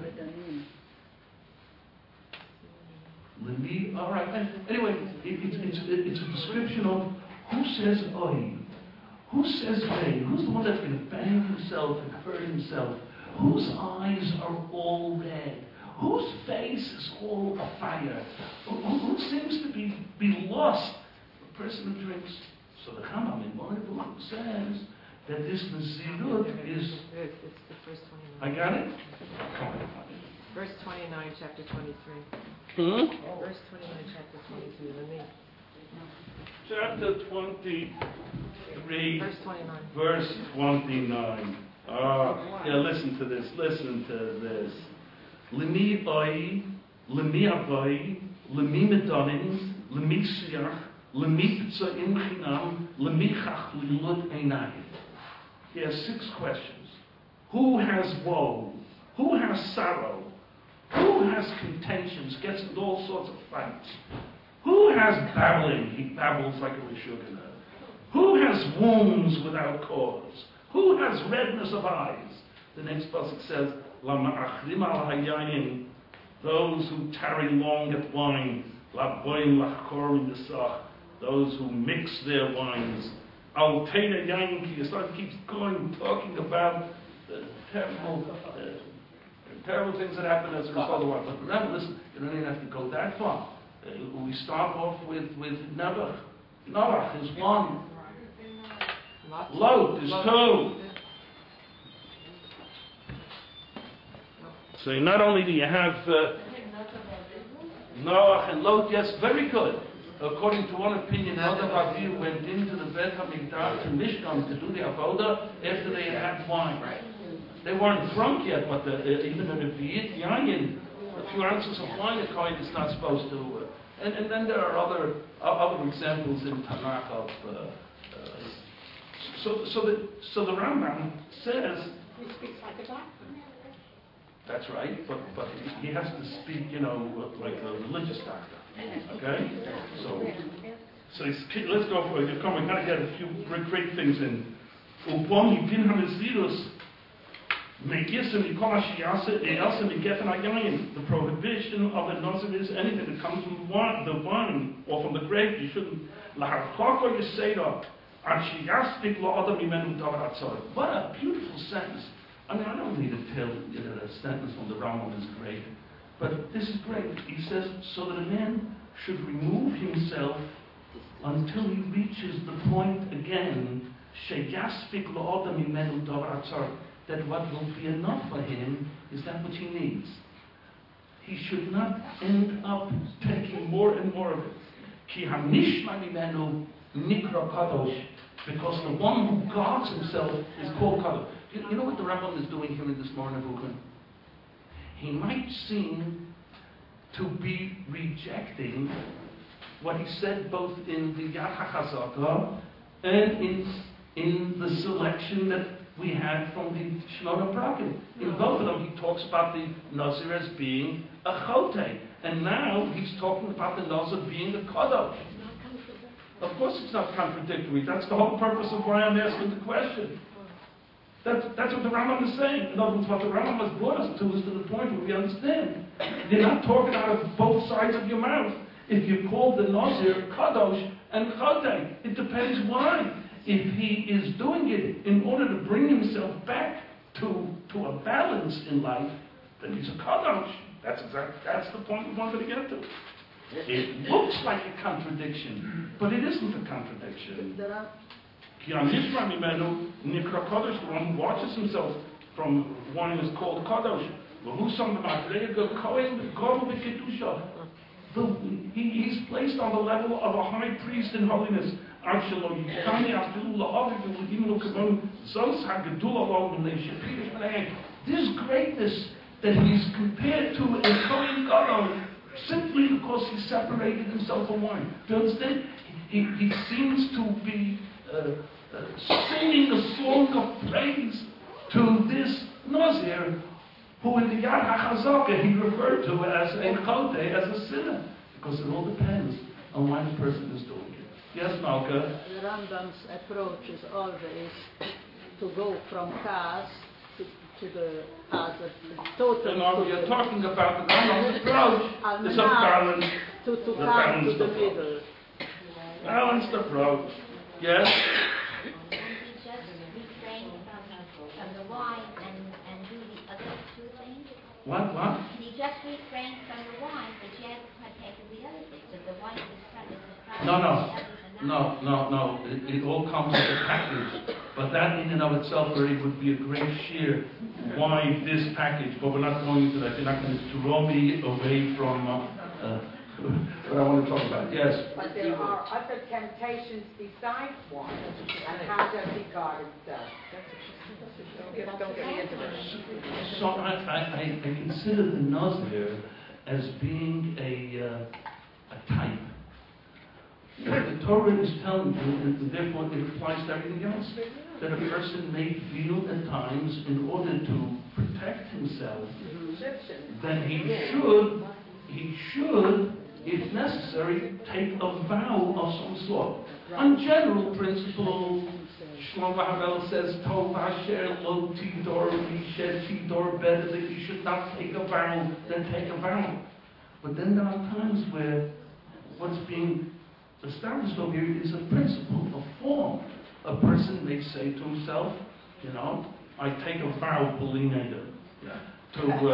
S1: Lemi, all right. Anyway, it, it, it's, it, it's a description of who says oi, who says they, who's the one that's going to bang himself and hurt himself, whose eyes are all red, whose face is all afire, who, who, who seems to be, be lost. The person who drinks. So the Chacham in one of the book says that this Nezirut is...
S5: It's the first twenty-nine.
S1: I got it? Come on.
S5: Verse twenty-nine, chapter twenty-three.
S1: Hmm?
S5: Verse twenty-nine, chapter twenty-three. Let me.
S1: Chapter twenty-three.
S5: Verse twenty-nine.
S1: Verse twenty-nine. Ah, yeah, listen to this. Listen to this. Lemi oi, lemi avoi, lemi medonim, lemi siach, lemi p'tzoim chinam, lemi chachlilut einayim. He has six questions. Who has woe? Who has sorrow? Who has contentions? Gets into all sorts of fights. Who has babbling? He babbles like a Rishugana. Who has wounds without cause? Who has redness of eyes? The next pasuk says, "Lama'achrim al hayayin," those who tarry long at wine, "Laboim lachkorim yisach," those who mix their wines. Al teina yayin ki yisach keeps going, talking about the terrible, uh, terrible things that happen as a result of wine. But remember, listen, you don't even have to go that far. Uh, we start off with with Noach. Noach is one. Lot is two. So not only do you have uh, Noach and Lot, yes, very good. According to one opinion, Nadav Avihu went into the Beit HaMikdash to Mishkan to do the avodah after they had had wine. They weren't drunk yet, but the, uh, even in the V'yit Yayin, a few ounces of wine a kohen is not supposed to. Uh, and, and then there are other uh, other examples in Tanakh of. Uh, uh, so, so the so the Rambam says.
S3: He speaks like a doctor.
S1: That's right, but but he has to speak, you know, like a religious doctor. Okay, so so he's, let's go for it. Come, we gotta get a few great, great things in. Upon Yidin HaNezirus, Megisim Mikol Hashiyasa E'elsa Megefen HaYayin. The prohibition of a Nazir is anything that comes from wine, the wine or from the grape. You shouldn't. Laharchoko Yiseda Ashiyastik La'adam Imenu Davar Hatzor. What a beautiful sentence. I mean, I don't need to tell you that a sentence from the Rambam is great, but this is great. He says, so that a man should remove himself until he reaches the point again, sheyaspik la'adam imenu davar hatzar, that what will be enough for him is that which he needs. he should not end up taking more and more of it. Ki hanishma mimenu nikra kadosh, because the one who guards himself is called kadosh. You, you know what the Rambam is doing here in this morning, Brooklyn? He might seem to be rejecting what he said both in the Yad HaChazaka and in, in the selection that we had from the Shmona Prakim. In both of them, he talks about the Nazir as being a Chote, and now he's talking about the Nazir being a Kadosh. Of course it's not contradictory. That's the whole purpose of why I'm asking the question. That's, that's what the Rambam is saying. In other words, what the Rambam has brought us to is to the point where we understand. You're not talking out of both sides of your mouth. If you call the Nazir Kadosh and Chote, it depends why. If he is doing it in order to bring himself back to, to a balance in life, then he's a Kadosh. That's exactly, that's the point we wanted to get to. It looks like a contradiction, but it isn't a contradiction. Ki hanishma mimenu nikra kadosh, the one who watches himself from one is called Kadosh. V'husam b'madrega kohen v'gadu v'kedusha. He, he's placed on the level of a high priest in holiness. This greatness that he's compared to a Kohen Gadol simply because he separated himself from wine. Do you understand? He, he seems to be uh, uh, singing a song of praise to this Nazir, who in the Yad HaChazaka he referred to as a Chote, as a sinner, because it all depends on why the person is doing it. Yes, Malka?
S2: The Rambam's approach is always to go from Kaz to, to the Kaz of the total.
S1: No, we are talking about the Rambam's approach. It's a balance.
S2: To, to
S1: the
S2: come
S1: balanced
S2: to the
S1: approach.
S2: middle.
S1: Balanced approach. Yes?
S6: Can we just refrain from, from the wine and, and do the other two things?
S1: What, what?
S6: Can you just refrain from the wine, but yet partake of the other things? If the wine is is a
S1: No, no.
S6: the others are
S1: No,
S6: not.
S1: no, no. It, it all comes as a package. But that in and of itself already would be a great sheer. Why this package? But we're not going into that. You're not going to draw me away from uh, uh, what I want to talk about. Yes?
S7: But there are other temptations besides wine. And how does he guard himself?
S5: Don't get, don't get me into this.
S1: So I, I, I consider the Nazir as being a, uh, a type. What the Torah is telling you, and therefore it applies to everything else, that a person may feel at times, in order to protect himself, then he should, he should, if necessary, take a vow of some sort. On general principle, Shlomo Havel says, Tov Asher Lo Tidor Mished Tidor, better that you should not take a vow than take a vow. But then there are times where what's being established over here is a principle, a form. A person may say to himself, you know, I take a vow, Polina, yeah, to uh,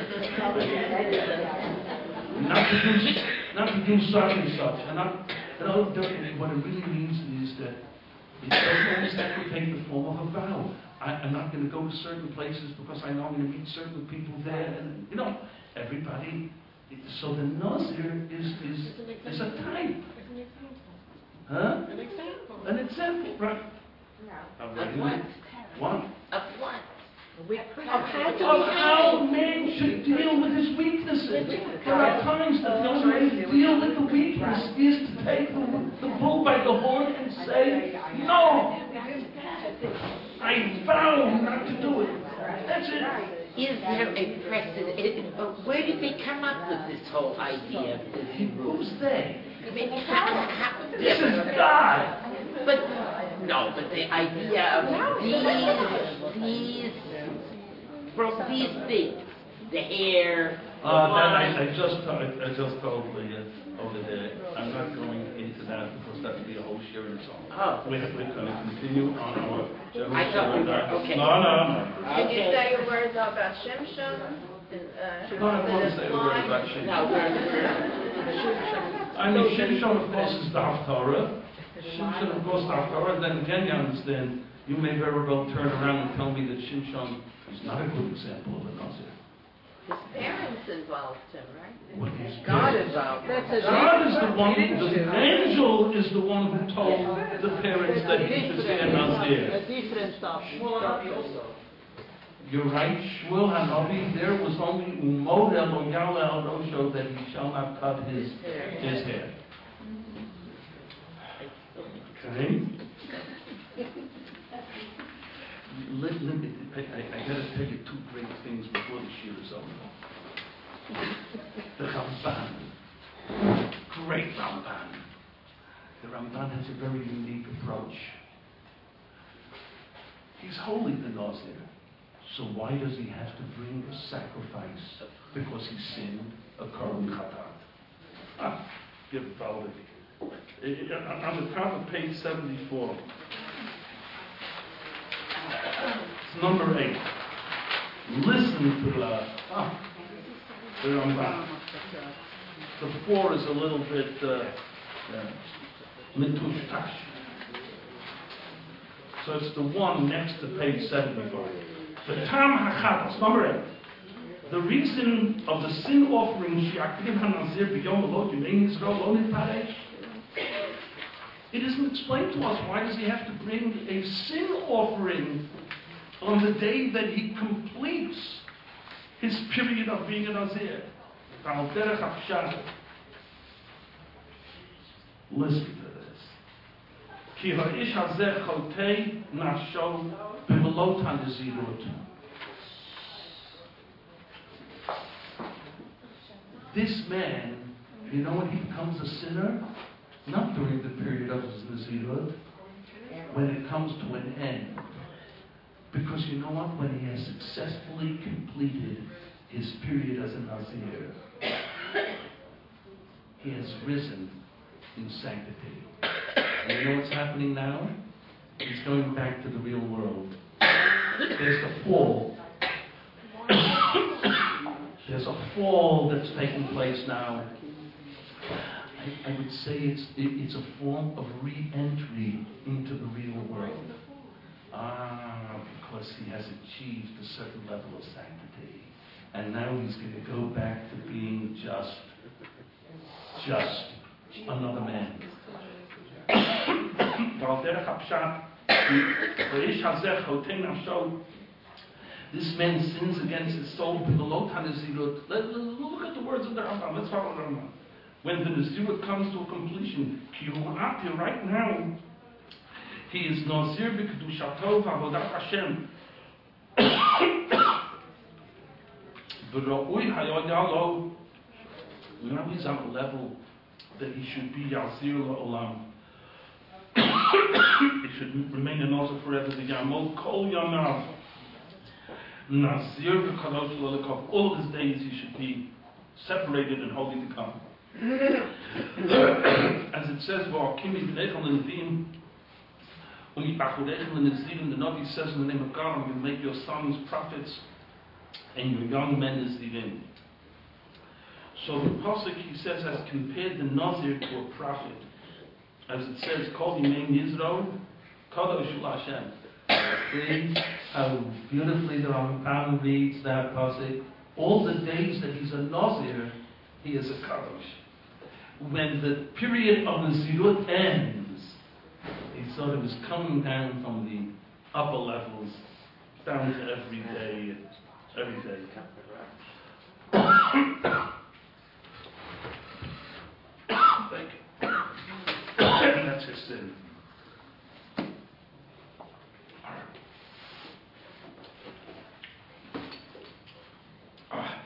S1: not to do not to do such and such. And not, you know, what it really means is that it doesn't always have to take the form of a vow. I, I'm not going to go to certain places because I know I'm going to meet certain people there, and you know, everybody. So the Nazir is is is a type.
S3: An example.
S1: Huh?
S3: An example.
S1: An example, right?
S6: Of
S1: Of
S6: what?
S1: What?
S6: Of what?
S5: We
S1: Of how man should deal with his weaknesses. There are times that the only way to deal with the weakness is to take the, the bull by the horn and say, no, I vow not to do it. That's it.
S4: Is there a precedent? It- uh, Where did they come up with this whole idea of this rule?
S1: Who's they?
S4: I mean, how, how,
S1: This is God.
S4: But, no, but the idea of these, these, from these things, the hair, the
S1: Uh, that I,
S4: wine.
S1: I just, I, I just told the, uh, over there, I'm not going into that because that would be a whole year in its own.
S4: Oh.
S1: We're, we're going to continue on our general.
S4: I thought we were- okay.
S1: No, no, no.
S8: Can you
S4: Okay.
S8: say a word about Shimshon? Uh,
S1: No, I want to say a word about Shimshon.
S4: No, we're,
S1: I mean, Shimshon, of course, is the Haftarah. Shimshon, of course, the Haftarah. Then again, you understand, you may very well turn around and tell me that Shimshon is not a good example of a Nazir.
S2: His parents involved him, right?
S1: What is
S5: God
S1: this?
S5: involved.
S2: That's a
S1: God is the one,
S5: He didn't
S1: the
S5: choose.
S1: angel is the one who told the parents that he was there not there.
S2: A different topic.
S1: You're right, Shmuel Hanavi, there was only Umodel or Yalel Osho that he shall not cut his, his hair. Okay? Let, let me, I, I, I gotta tell you two great things before the year is over. The Ramban. Great Ramban. The Ramban has a very unique approach. He's holy, the Nazir. So why does he have to bring a sacrifice? Because he sinned a Korban Chatat. Ah, give it valid. On the top of page seventy-four. It's number eight. Listen to the, ah, the Ramban. The four is a little bit uh, mitushtash. So it's the one next to page seventy-four. The Tam HaChatas, number eight. The reason of the sin offering, Shi'akriv HaNazir B'yom Elot Yimei Yisrael Lo Nitparesh. It isn't explained to us why does he have to bring a sin offering on the day that he completes his period of being a Nazir. Al Derech HaPshat. Listen to this. Ki ha'Ish Hazeh Chotei Nafsho B'Melot HaNazirut. This man, you know when he becomes a sinner? Not during the period of his Nazirut, when it comes to an end. Because you know what? When he has successfully completed his period as a Nazir, he has risen in sanctity. And you know what's happening now? He's going back to the real world. There's a fall. There's a fall that's taking place now. I, I would say it's it, it's a form of re-entry into the real world. Ah, because he has achieved a certain level of sanctity. And now he's going to go back to being just, just another man. This man sins against his soul. Look at the words of the Rambam. Let's follow the Rambam. When the Nazirut comes to a completion, right now, he is Nazir b'kedushato v'avodat Hashem. V'ra'ui hayodalo. Now he's on a level that he should be Yazir la'olam. He should remain a Nazir forever. The Yamol kol yamav. Nazir v'kadosh l'olekov. All his days he should be separated and holy to come. As it says, V'akim yivnechel l'neviim u'mitbachurechem l'nezirim. The Navi says in the name of God, I'm going to make your sons prophets and your young men nezirim. So the pasuk he says has compared the Nazir to a prophet, as it says, Kol Yimei Yisro Kadosh L'Hashem. See how beautifully the Rambam reads that pasuk. All the days that he's a Nazir, he is a Kadosh. When the period of Nazirut ends, he sort of is coming down from the upper levels down to every day, every day. Thank you. And that's his sin. All right. Ah.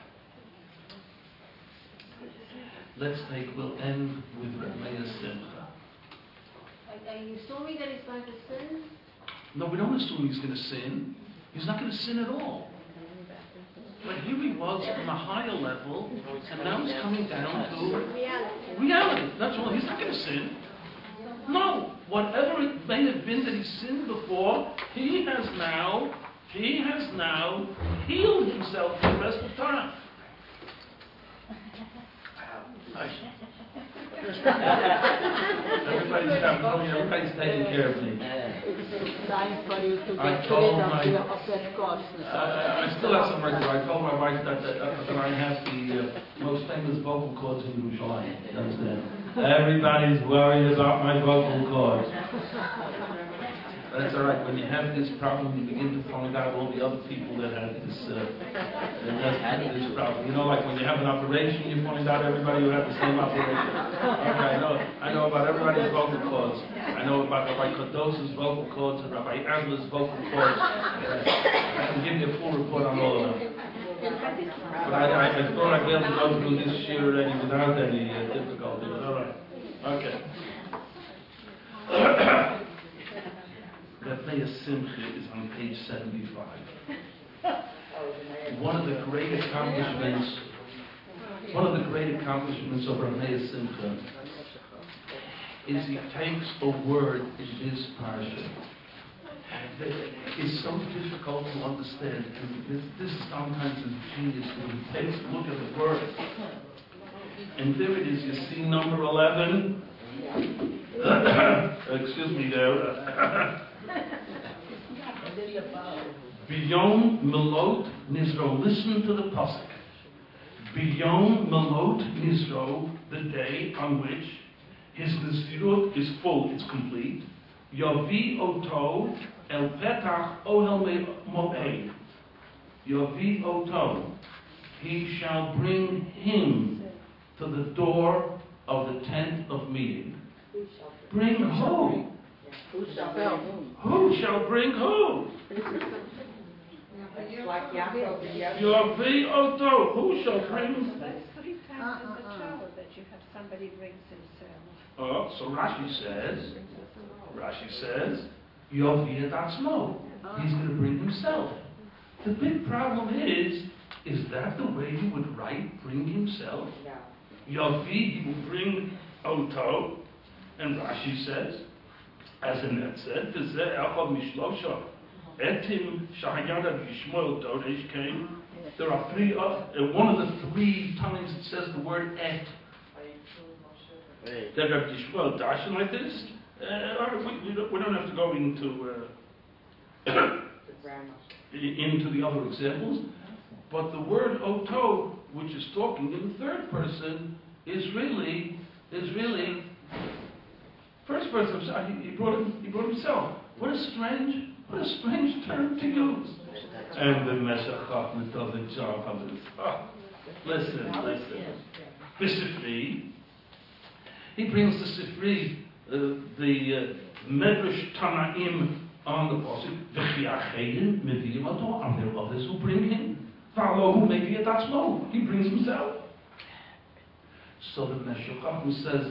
S1: Let's take, we'll end with Ramaya Simcha.
S6: Are you assuming that he's going to sin?
S1: No, we don't assume he's going to sin. He's not going to sin at all. But here he was on a higher level, and now he's coming down to
S6: Reality.
S1: reality. That's all. He's not going to sin. No. Whatever it may have been that he sinned before, he has now, he has now healed himself for the rest of time. Everybody's coming, everybody's taking care of me.
S2: It's time for you to
S1: I
S2: get
S1: told
S2: rid of,
S1: my-
S2: the, of that coarseness.
S1: Uh, I still have some records. I told my wife that, that, that I have the uh, most famous vocal cords in Yerushalayim. You understand? Everybody's worried about my vocal cords. That's all right. When you have this problem, you begin to find out all the other people that have this, uh, that have this problem. You know, like when you have an operation, you find out everybody who had the same operation. Okay, I know. I know about everybody's vocal cords. I know about Rabbi Kodos's vocal cords and Rabbi Adler's vocal cords. I can give you a full report on all of them. But I, I, I thought I'd be able to go through this year already without any uh, difficulty. But all right. Okay. Rabbeinu Simcha is on page seventy-five. One of the great accomplishments, one of the great accomplishments of Rabbeinu Simcha is he takes a word in this parsha that is so difficult to understand. And this, this is sometimes his genius when he takes a look at the word. And there it is. You see number eleven. Excuse me there. Beyond Melot Nizro, listen to the pasuk. Beyond Melot Nizro, the day on which his Nizirut is full, it's complete. Yavi Oto El Petach Ohel Moed. Yavi Oto, he shall bring him to the door of the tent of meeting. Bring who?
S2: Who shall bring whom?
S1: Who shall bring who?
S7: Like Yaakov and Yosef.
S1: Yavi Oto, who shall bring?
S3: That's three times in the Torah that you have somebody brings himself.
S1: Oh, so Rashi says, Rashi says, Yavi Atzmo. He's going to bring himself. The big problem is, is that the way he would write, bring himself? Yavi, he will bring Oto. And Rashi says, as Annette said, V'zeh echad mishlosha etim shahayada v'yishmoel dodesh came. There are three, uh, uh, one of the three times it says the word et. That Rabbi Yishmael dashed like this. Uh, we, we, don't, we don't have to go into uh, into the other examples, but the word oto, which is talking in the third person, is really is really. First person, he, he brought him, he brought himself. What a strange, what a strange term to use. And the Meshach Chochmah does a job of this. Oh, listen, listen. The Sifri, he brings the Sifri, uh, the uh, Medrash Tanaim on the pasuk. V'chiachein meviyim oto, and there are others who bring him. V'alohu mevi et atzmo, he brings himself. So the Meshach Chochmah says,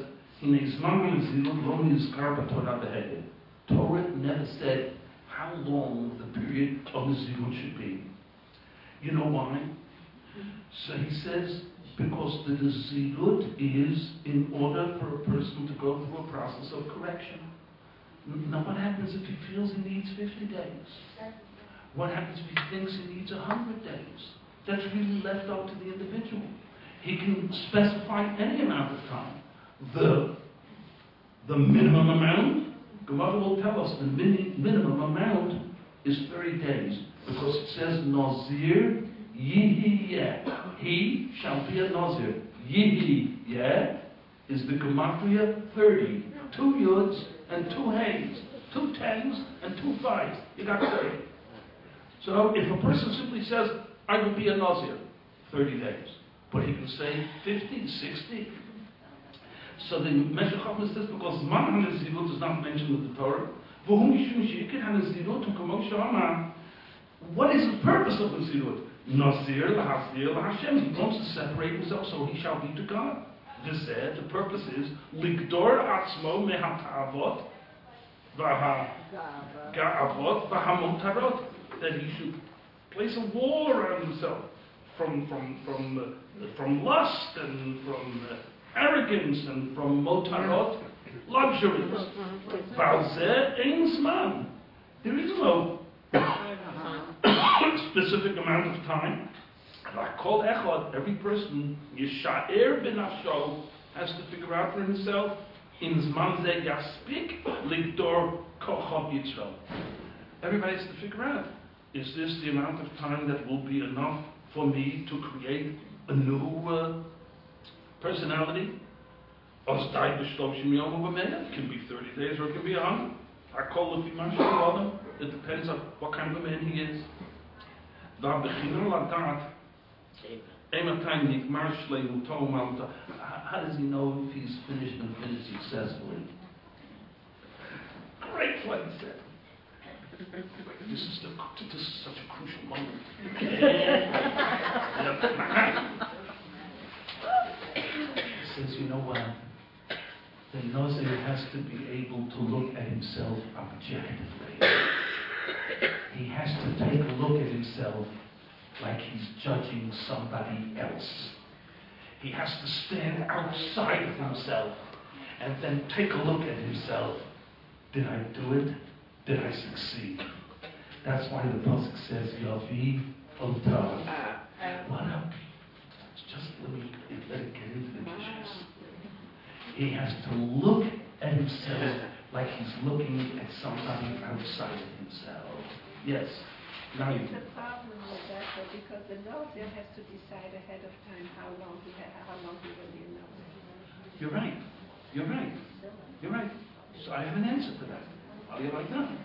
S1: Torah never said how long the period of Nazirut should be. You know why? So he says, because the Nazirut is in order for a person to go through a process of correction. Now what happens if he feels he needs fifty days? What happens if he thinks he needs one hundred days? That's really left up to the individual. He can specify any amount of time. The, the minimum amount, Gemara will tell us the mini, minimum amount is thirty days, because it says Nazir Yihiyeh. He shall be a Nazir. Yihiyeh is the Gematria thirty. Two Yuds and two Hays. Two tens and two fives. You got thirty. So if a person simply says, I will be a Nazir, thirty days. But he can say fifty, sixty. So the Meshach Chochmah says, because Man HaNazirut is not mentioned in the Torah, what is the purpose of Nazirut? Nazir lahazir laHashem. He wants to separate himself so he shall be to God. This said, the purpose is Ligdor atzmo mehatavot v'ha'ga'avot v'ha'motarot, that he should place a wall around himself from from from uh, from lust and from uh, arrogance and from motarot, luxuries. Valzeh ein zman. There is no specific amount of time. Like called echad, every person yisha'er b'nafsho has to figure out for himself, in Zman Ze Yaspik Ligdor Kochot Yitzro. Everybody has to figure out, is this the amount of time that will be enough for me to create a new uh, personality? It can be thirty days or it can be one hundred. I call it It depends on what kind of a man he is. How does he know if he's finished and finished successfully? Great what he said. This is, the, this is such a crucial moment. He says, you know what? The Nazir has to be able to look at himself objectively. He has to take a look at himself like he's judging somebody else. He has to stand outside of himself and then take a look at himself. Did I do it? Did I succeed? That's why the pasuk says, Yavi Otav. What up? Just let me let it get into the dishes. He has to look at himself like he's looking at somebody outside of himself. Yes. Now you.
S5: The problem with that, though, because the Nazir has to decide ahead of time how long he ha- how long he will be in Nazir.
S1: You're right. You're right. You're right. So I have an answer to that. How do you like that?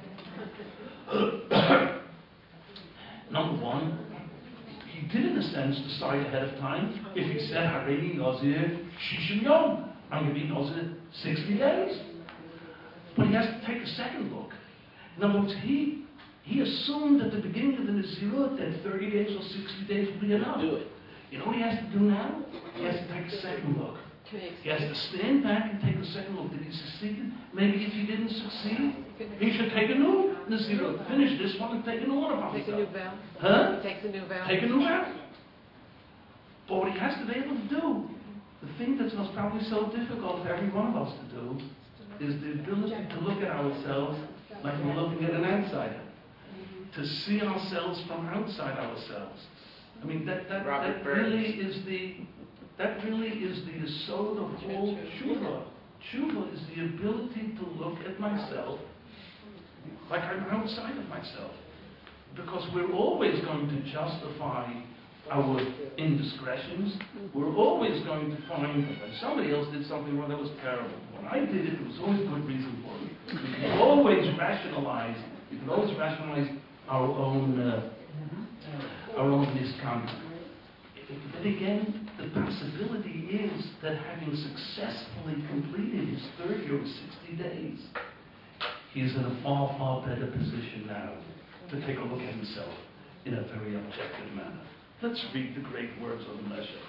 S1: Number one, he did in a sense decide ahead of time. If he said, Hareni Nazir Shishim Yom, I'm going to be Nazir sixty days. But he has to take a second look. In other words, he he assumed at the beginning of the Nazirut that thirty days or sixty days would be enough.
S4: Do it.
S1: You know what he has to do now? He has to take a second look. He has to stand back and take a second look. Did he succeed? Maybe if he didn't succeed, he should take a new Nazirut. Finish this one and take a new one about
S5: Take a
S1: himself.
S5: new vow.
S1: Huh?
S5: He takes a new vow.
S1: Take a new vow. But what he has to be able to do, the thing that's most probably so difficult for every one of us to do, is the ability to look at ourselves like we're looking at an outsider. To see ourselves from outside ourselves. I mean, that, that, that really is the that really is the yesod of all tshuva. Tshuva is the ability to look at myself like I'm outside of myself. Because we're always going to justify our indiscretions. We're always going to find that somebody else did something wrong that was terrible. When I did it, there was always a good reason for it. We can always rationalize, we can always rationalize our own uh, our own misconduct. But again, the possibility is that having successfully completed his thirty or sixty days, he's in a far, far better position now to take a look at himself in a very objective manner. Let's read the great words of the Meshech.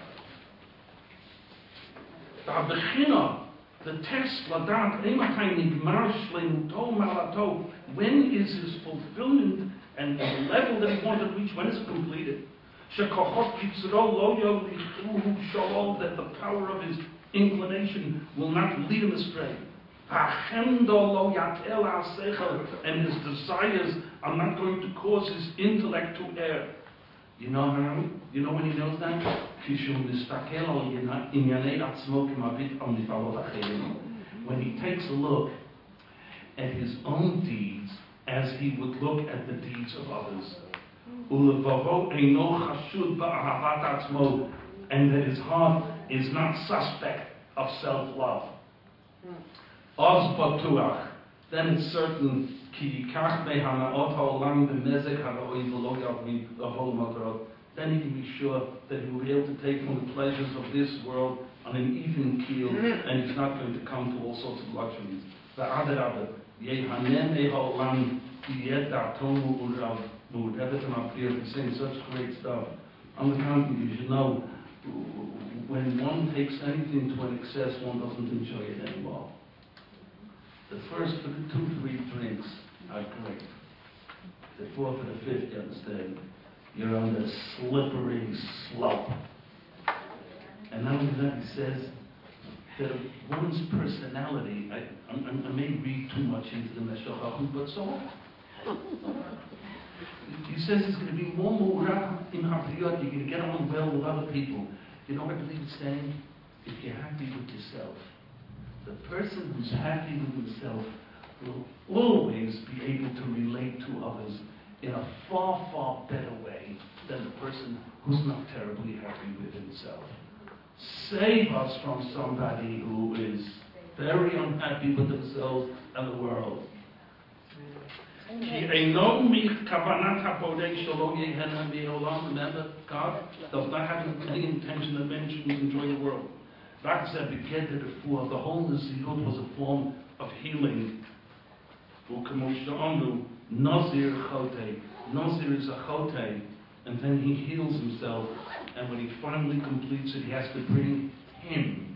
S1: The test, when is his fulfillment and the level that he wanted to reach, when is it completed? That the power of his inclination will not lead him astray. And his desires are not going to cause his intellect to err. You know how? You know when he knows that? When he takes a look at his own deeds as he would look at the deeds of others. And that his heart is not suspect of self-love. Then it's certain then he can be sure that he will be able to take from the pleasures of this world on an even keel, and he's not going to come to all sorts of luxuries. He's saying such great stuff. On the contrary, you should know, when one takes anything to an excess, one doesn't enjoy it anymore. The first for the two, three drinks are great. The fourth for the fifth, you understand? You're on the slippery slope. And not only that, he says that a woman's personality, I, I, I may read too much into the Meshach, but so what? He says it's going to be more murah in Hapriyot, you're going to get on well with other people. You know what I believe it's saying? if you're happy with yourself, the person who's happy with himself will always be able to relate to others in a far, far better way than the person who's not terribly happy with himself. Save us from somebody who is very unhappy with themselves and the world. Remember, God does not have any intention that men should enjoy the world. Rak said, the whole Ziyut was a form of healing. Nazir chote. Nazir is a chote, and then he heals himself, and when he finally completes it, he has to bring him.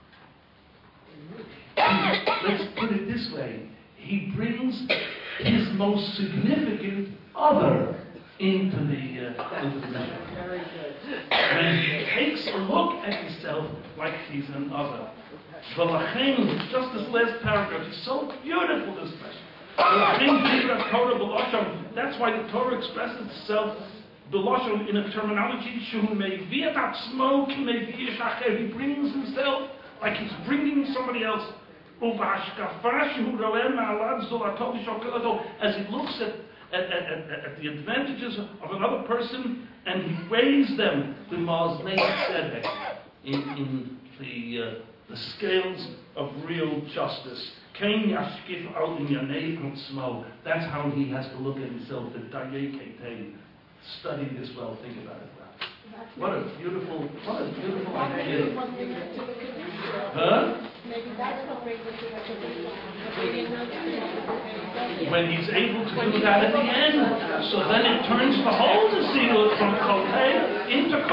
S1: Let's put it this way. He brings his most significant other into the uh, into the mission.
S7: Very good.
S1: When he takes a look at himself like he's an other. V'lachem, just this last paragraph, is so beautiful, this question. That's why the Torah expresses itself in a terminology. He brings himself like he's bringing somebody else. As he looks at, at, at, at the advantages of another person and he weighs them in in, in the, uh, the scales of real justice. That's how he has to look at himself. Study this well, think about it well. What a beautiful, what a beautiful idea. Huh?
S3: Maybe that's what brings us to the
S1: When he's able to do that at the end, so then it turns the whole Ziyut from Kote into